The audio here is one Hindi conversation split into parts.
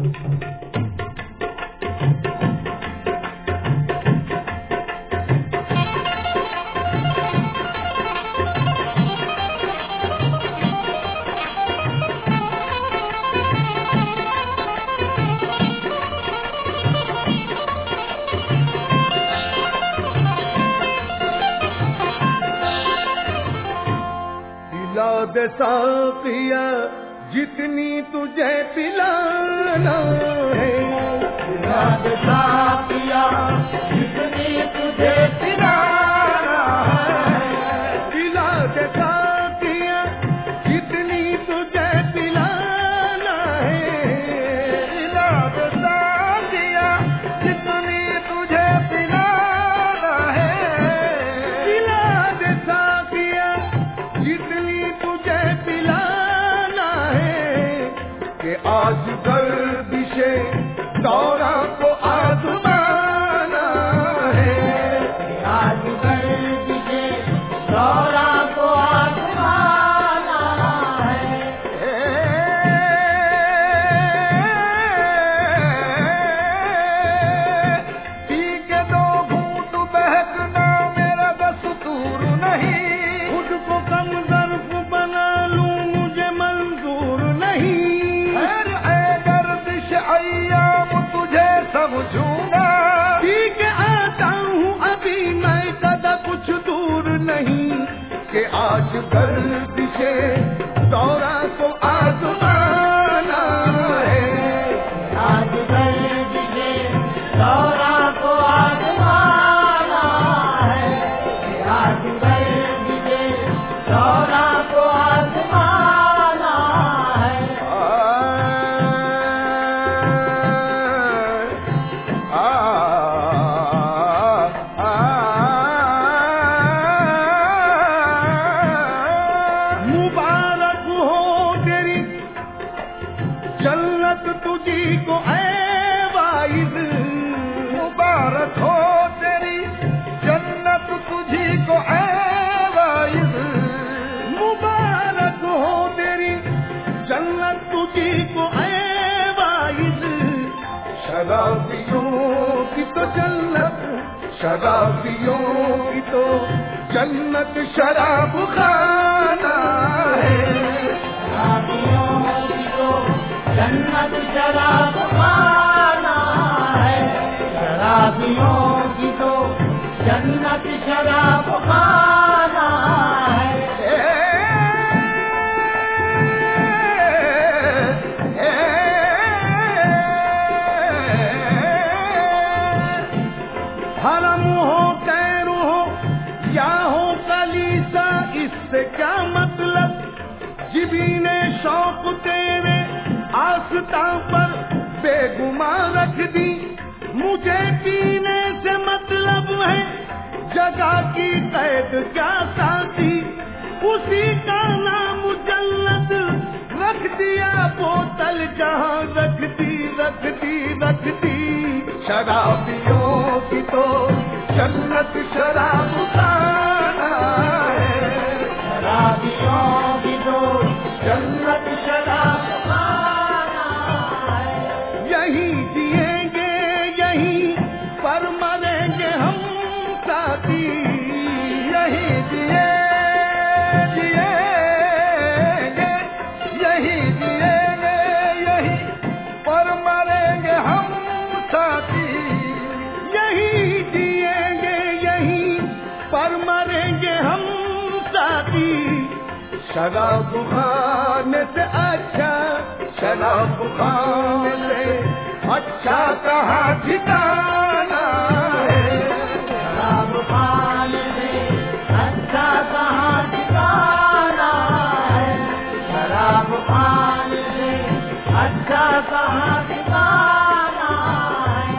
दे साकिया जितनी तुझे पिलाना है, पिला दे साकिया जितनी तुझे पिलाना है, पिला दे साकिया जितनी तुझे पिलाना है, पिला दे साकिया जितनी तुझे पिलाना है, पिला दे साकिया जितनी तुझे पिलाना है, कि आज गर्दिशे दौरा को आजमाना है, कि आज गर्दिशे दौरा को आजमाना है। पी के दो घूंट बहकना मेरा दस्तूर नहीं, खुद को कम ज़र्फ़ बना लूं मुझे मंजूर नहीं, गर्दिश अय्याम तुझे समझूंगा, पी के आता हूँ अभी मैं कदा कुछ दूर नहीं, कि आज गर्दिशे दौरा को आजमाना है, आज गर्दिशे दौरा को आजमाना है, आज गर्दिशे दौरा को आजमाना है। मुबारक हो तेरी जन्नत तुझी को ऐ वाइद, मुबारक हो तेरी जन्नत तुझी को ऐ वाइद, मुबारक हो तेरी जन्नत तुझी को ऐ वाइद, शराबियों की तो जन्नत, शराबियों की तो जन्नत शराब खाना है, शराबियों की तो जन्नत शराब खाना है, शराबियों की तो जन्नत शराब खाना है। हरम हो कैर हो या हो कलीसा इससे क्या मतलब, जिबीने शौक तेरे आस्था पर बेगुमा रख दी, मुझे पीने से मतलब है जगह की कैद क्या साथी, उसी का नाम जन्नत रख दिया, बोतल जहाँ रखती रखती रखती, शराबियों की तो जन्नत शराब खाना है, शराबियों की तो जन्नत शराब खाना है। यही जिएंगे यही पर मरेंगे हम साथी, यही जिएंगे यही जिएंगे यही पर मरेंगे हम साथी, यही जिएंगे यही पर मरेंगे हम साथी, शराब खाने से अच्छा, शराब खाने से अच्छा कहाँ ठिकाना है, शराब खाने से अच्छा कहाँ ठिकाना है, शराब खाने से अच्छा कहाँ ठिकाना है।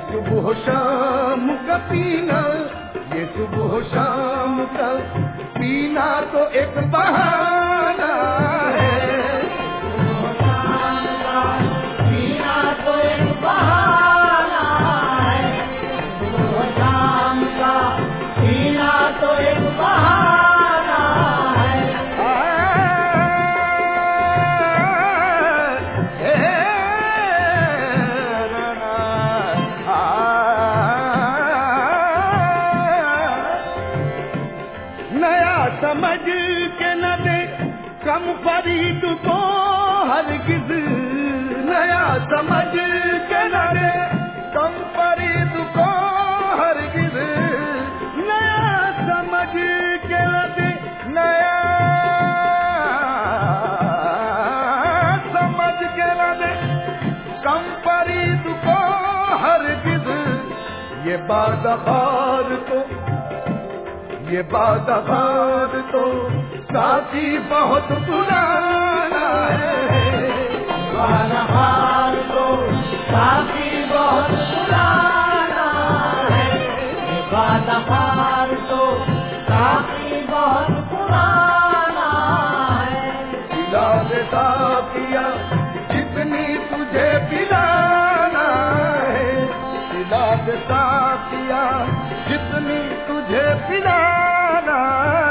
सुबह शाम का पीना, ये सुबह शाम का पीना तो एक बहाना है। सुबह शाम का पीना तो एक बहाना है। सुबह शाम का पीना तो एक बहाना है। नया समझ के न दे कम फरीद को हरगिज, नया समझ के न दे कम फरीद को हरगिज, नया समझ के न दे, नया समझ के न दे कम फरीद को हरगिज। ये बादखार तो, ये बादखार तो साथी बहुत पुराना है। बादखार तो साथी बहुत पुराना है। बादखार तो साथी बहुत पुराना है। पिला दे साथिया जितनी तुझे पिलाना है, पिला दे साथिया जितनी तुझे पिलाना